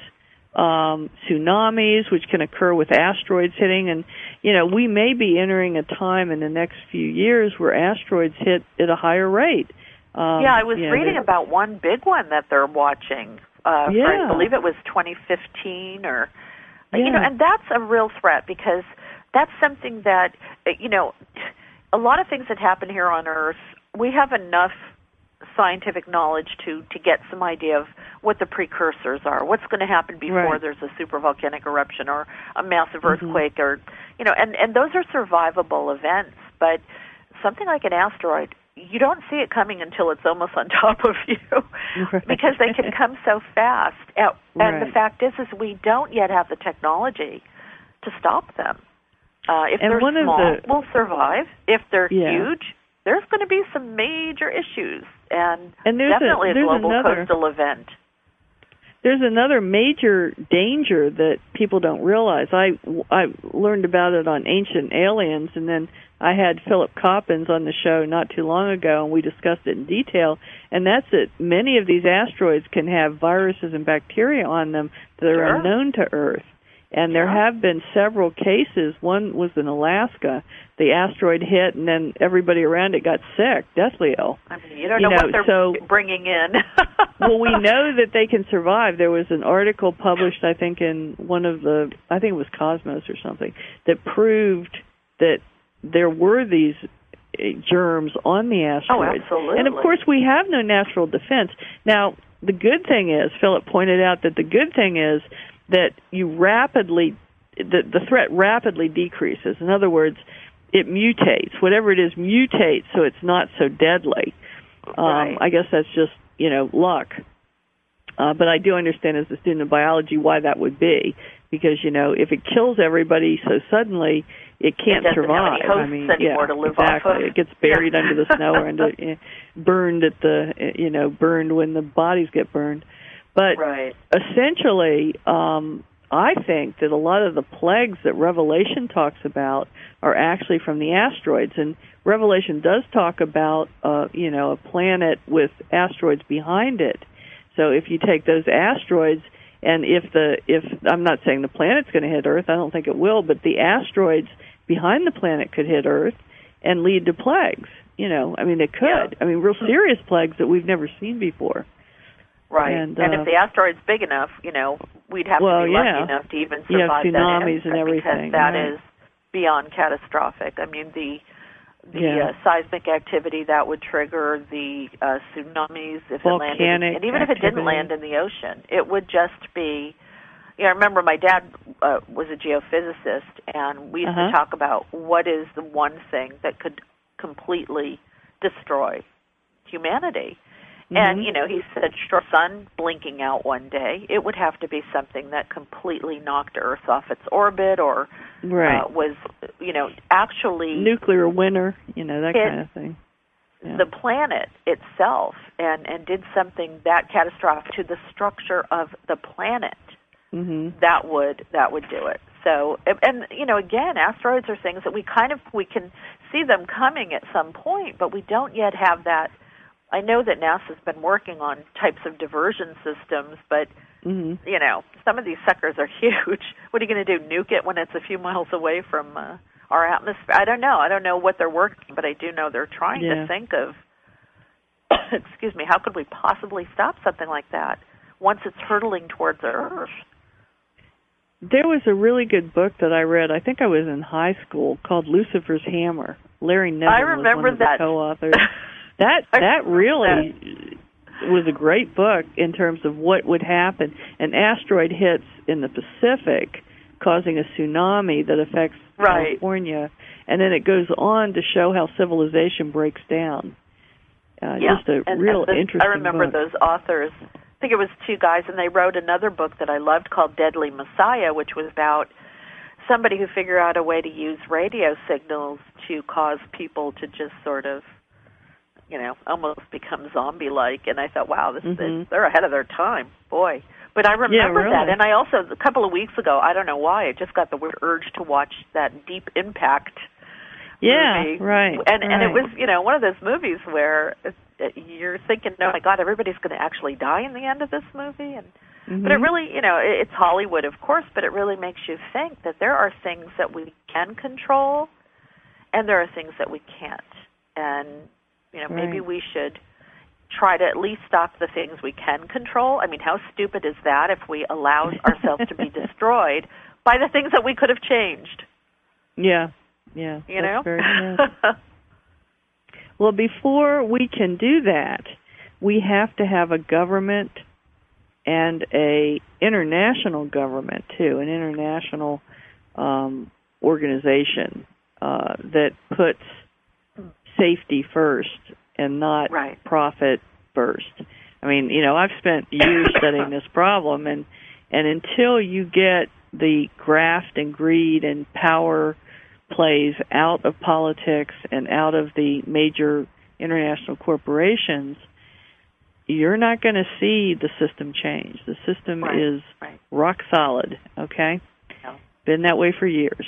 tsunamis, which can occur with asteroids hitting, and you know, we may be entering a time in the next few years where asteroids hit at a higher rate. I was reading about one big one that they're watching. I believe it was 2015 or, you know, and that's a real threat because that's something that, you know, a lot of things that happen here on Earth, we have enough scientific knowledge to get some idea of what the precursors are, what's going to happen before there's a supervolcanic eruption or a massive earthquake or, you know, and those are survivable events. But something like an asteroid, you don't see it coming until it's almost on top of you because they can come so fast. And the fact is we don't yet have the technology to stop them. If they're small, we'll survive. If they're huge, there's going to be some major issues, and definitely a global coastal event. There's another major danger that people don't realize. I learned about it on Ancient Aliens, and then I had Philip Coppens on the show not too long ago, and we discussed it in detail, and that's that many of these asteroids can have viruses and bacteria on them that are unknown to Earth. And there have been several cases. One was in Alaska. The asteroid hit, and then everybody around it got sick, deathly ill. I mean, you don't know what they're bringing in. Well, we know that they can survive. There was an article published, I think, in one of the, I think it was Cosmos or something, that proved that there were these germs on the asteroid. Oh, absolutely. And, of course, we have no natural defense. Now, the good thing is, Philip pointed out that the good thing is that the threat rapidly decreases. In other words, it mutates. Whatever it is mutates so it's not so deadly. I guess that's just, you know, luck. But I do understand as a student of biology why that would be. Because, you know, if it kills everybody so suddenly, it can't survive. I mean, to live exactly. Off of. It gets buried under the snow or burned at burned when the bodies get burned. But essentially, I think that a lot of the plagues that Revelation talks about are actually from the asteroids. And Revelation does talk about, a planet with asteroids behind it. So if you take those asteroids, and if I'm not saying the planet's going to hit Earth, I don't think it will, but the asteroids behind the planet could hit Earth and lead to plagues. You know, I mean, it could. Yeah. I mean, real serious plagues that we've never seen before. Right, and if the asteroid's big enough, you know, we'd have to be lucky enough to even survive tsunamis that and everything. Because that is beyond catastrophic. I mean, the seismic activity that would trigger the tsunamis if volcanic it landed, and even if it didn't land in the ocean, it would just be. You know, I remember my dad was a geophysicist, and we used to talk about what is the one thing that could completely destroy humanity. And, you know, he said, sure, sun blinking out one day, it would have to be something that completely knocked Earth off its orbit or was, you know, actually... nuclear winter, you know, that kind of thing. Yeah. The planet itself and did something that catastrophic to the structure of the planet, that would do it. So, and, you know, again, asteroids are things that we can see them coming at some point, but we don't yet have that. I know that NASA's been working on types of diversion systems, but, you know, some of these suckers are huge. What are you going to do, nuke it when it's a few miles away from our atmosphere? I don't know. I don't know what they're working, but I do know they're trying to think of, excuse me, how could we possibly stop something like that once it's hurtling towards Earth? There was a really good book that I read, I think I was in high school, called Lucifer's Hammer. Larry Nevin was one of the co-authors. That really was a great book in terms of what would happen. An asteroid hits in the Pacific, causing a tsunami that affects California, and then it goes on to show how civilization breaks down. Just a real interesting I remember book. those authors. I think it was two guys, and they wrote another book that I loved called Deadly Messiah, which was about somebody who figured out a way to use radio signals to cause people to just sort of, almost become zombie-like. And I thought, wow, they're ahead of their time, boy. But I remember that, and I also, a couple of weeks ago, I don't know why, I just got the weird urge to watch that Deep Impact movie. Right. And it was, one of those movies where you're thinking, oh my God, everybody's going to actually die in the end of this movie. And but it really, it's Hollywood, of course, but it really makes you think that there are things that we can control, and there are things that we can't. And maybe we should try to at least stop the things we can control. I mean, how stupid is that if we allow ourselves to be destroyed by the things that we could have changed? Yeah. That's very good. Well, before we can do that, we have to have a government and a international government, too, an international organization that puts safety first and not profit first. I mean, I've spent years studying this problem, and until you get the graft and greed and power plays out of politics and out of the major international corporations, you're not going to see the system change. The system is rock solid, okay? Yeah. Been that way for years.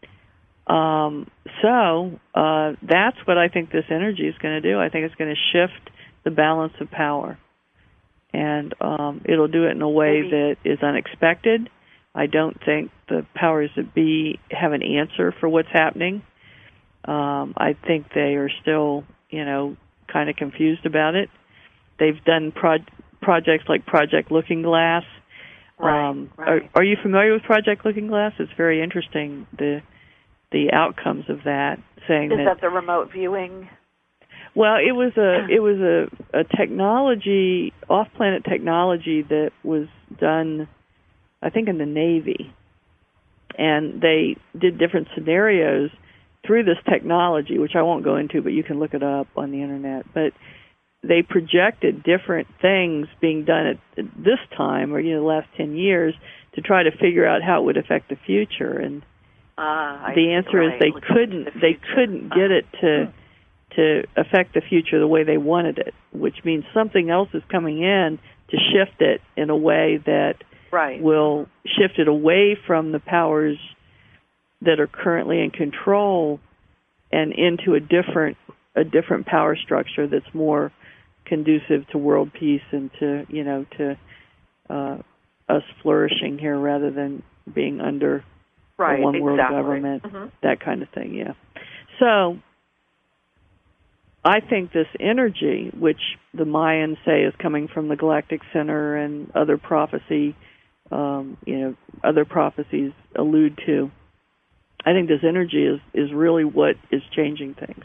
So that's what I think this energy is going to do. I think it's going to shift the balance of power. And it'll do it in a way that is unexpected. I don't think the powers that be have an answer for what's happening. I think they are still, kind of confused about it. They've done projects like Project Looking Glass. Are you familiar with Project Looking Glass? It's very interesting, the outcomes of that. Saying is that the remote viewing? Well, it was a technology, off-planet technology that was done, I think, in the Navy. And they did different scenarios through this technology, which I won't go into, but you can look it up on the Internet. But they projected different things being done at this time, or the last 10 years, to try to figure out how it would affect the future. And the answer is they couldn't get it to affect the future the way they wanted it, which means something else is coming in to shift it in a way that will shift it away from the powers that are currently in control and into a different power structure that's more conducive to world peace and to us flourishing here rather than being under a one world government, that kind of thing. Yeah. So I think this energy, which the Mayans say is coming from the Galactic Center and other prophecy, other prophecies allude to, I think this energy is really what is changing things.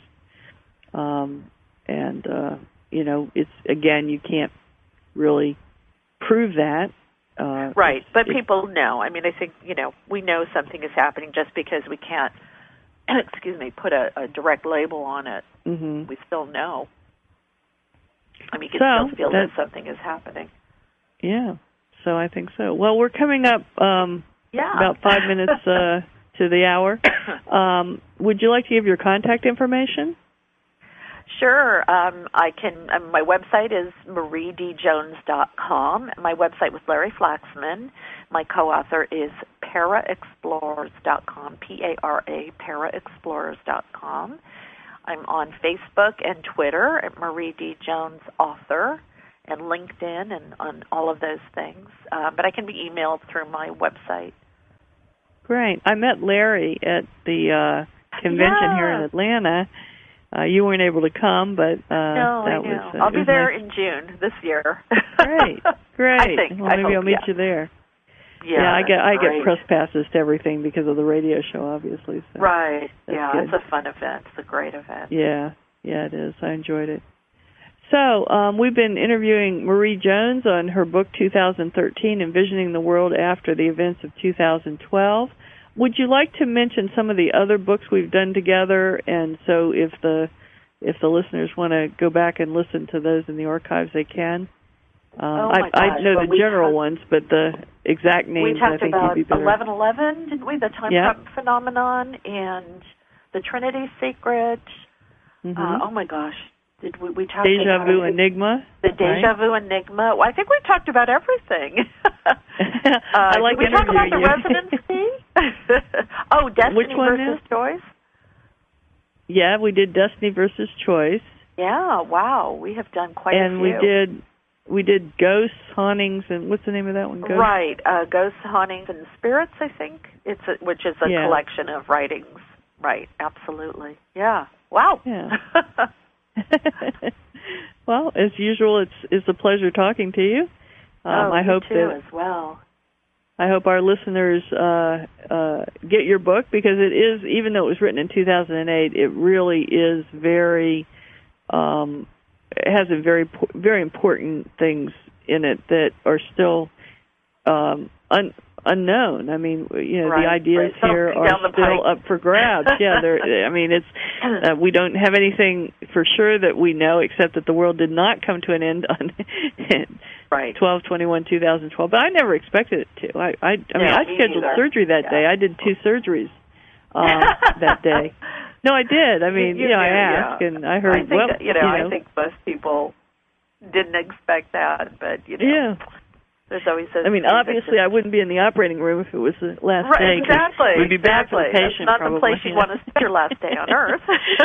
It's, again, you can't really prove that. But people know. I mean, I think, we know something is happening just because we can't, put a direct label on it. Mm-hmm. We still know. I mean, you can still feel that something is happening. Yeah, so I think so. Well, we're coming up about 5 minutes to the hour. Would you like to give your contact information? Sure. I can. My website is mariedjones.com. My website was Larry Flaxman. My co-author is paraexplorers.com, P-A-R-A, paraexplorers.com. I'm on Facebook and Twitter at Marie D. Jones Author, and LinkedIn and on all of those things. But I can be emailed through my website. Great. I met Larry at the convention here in Atlanta. You weren't able to come, but I'll be there in June this year. Great. I think. Well, maybe I'll meet you there. Yeah, I get press passes to everything because of the radio show, obviously. So right. Yeah, good. It's a fun event. It's a great event. Yeah, it is. I enjoyed it. So we've been interviewing Marie Jones on her book 2013, Envisioning the World After the Events of 2012. Would you like to mention some of the other books we've done together? And so if the listeners want to go back and listen to those in the archives, they can. I know the general ones, but the exact names I think would be better. We talked about 1111, didn't we? The time phenomenon and the Trinity Secret. Mm-hmm. Oh my gosh. Did we talk Deja about Vu Enigma? The Deja Vu Enigma. Well, I think we talked about everything. I like did we talk about the residency? Destiny versus Choice? Yeah, we did Destiny versus Choice. Yeah, wow. We have done quite a few. And we did Ghosts, Hauntings, and what's the name of that one? Right, Ghosts, Hauntings, and Spirits, I think, which is a collection of writings. Right, absolutely. Yeah. Wow. Yeah. Well, as usual, it's a pleasure talking to you. I hope too, as well. I hope our listeners get your book, because it is, even though it was written in 2008, it really is very, it has a very important things in it that are still unknown. I mean, the ideas here are still up for grabs. Yeah, it's we don't have anything for sure that we know, except that the world did not come to an end on 12/21/2012. But I never expected it to. I scheduled surgery that day. I did 2 surgeries that day. No, I did. I mean, I asked and I heard. I think most people didn't expect that, but Yeah. There's always obviously, I wouldn't be in the operating room if it was the last day. Exactly. We'd be back for the patient. That's not probably. the place you want to spend your last day on Earth.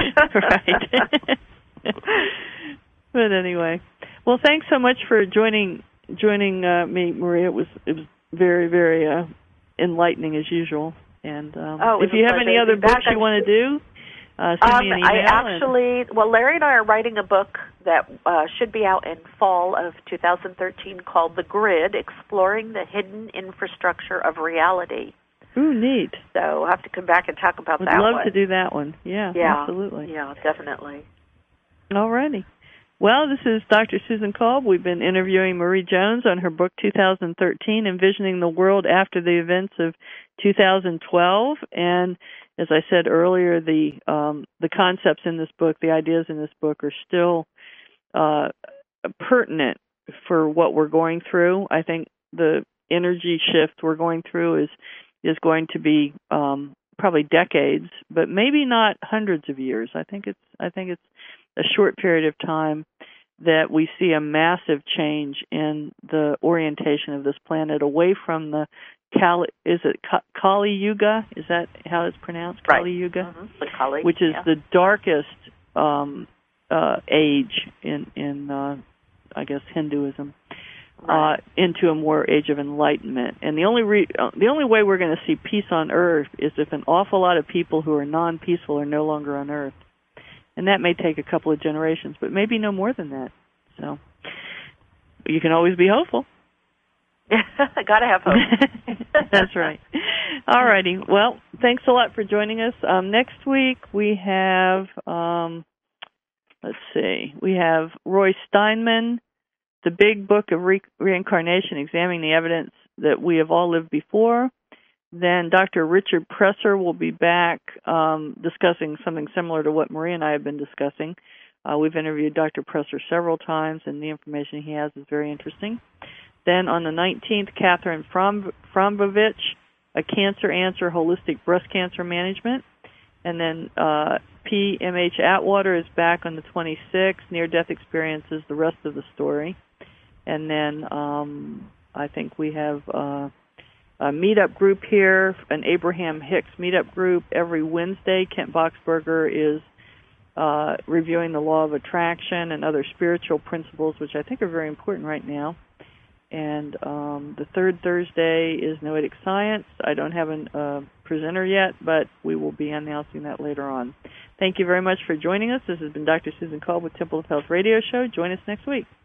Right. But anyway, well, thanks so much for joining me, Maria. It was very, very enlightening as usual. And if you have any other books you want to do, send me an email. Larry and I are writing a book that should be out in fall of 2013 called The Grid, Exploring the Hidden Infrastructure of Reality. Ooh, neat. So we'll have to come back and talk about that one. Would love to do that one. Yeah, absolutely. Yeah, definitely. All righty. Well, this is Dr. Susan Kolb. We've been interviewing Marie Jones on her book 2013, Envisioning the World After the Events of 2012. And as I said earlier, the concepts in this book, the ideas in this book are still pertinent for what we're going through. I think the energy shift we're going through is going to be probably decades, but maybe not hundreds of years. I think it's a short period of time that we see a massive change in the orientation of this planet away from the Kali Yuga? Is that how it's pronounced? Right. Kali Yuga, mm-hmm. The Kali, which is the darkest age in I guess Hinduism, into a more age of enlightenment. And the only way we're going to see peace on Earth is if an awful lot of people who are non-peaceful are no longer on Earth. And that may take a couple of generations, but maybe no more than that. So you can always be hopeful. Gotta have hope. That's right. All righty. Well, thanks a lot for joining us. Next week we have, we have Roy Steinman, The Big Book of Reincarnation, Examining the Evidence That We Have All Lived Before. Then Dr. Richard Presser will be back discussing something similar to what Maria and I have been discussing. We've interviewed Dr. Presser several times, and the information he has is very interesting. Then on the 19th, Catherine Frombovich, A Cancer Answer, Holistic Breast Cancer Management. And then P.M.H. Atwater is back on the 26th, Near-Death Experiences, the rest of the story. And then I think we have a meetup group here, an Abraham Hicks meetup group every Wednesday. Kent Boxberger is reviewing the law of attraction and other spiritual principles, which I think are very important right now. And the third Thursday is Noetic Science. I don't have a presenter yet, but we will be announcing that later on. Thank you very much for joining us. This has been Dr. Susan Kolb with Temple of Health Radio Show. Join us next week.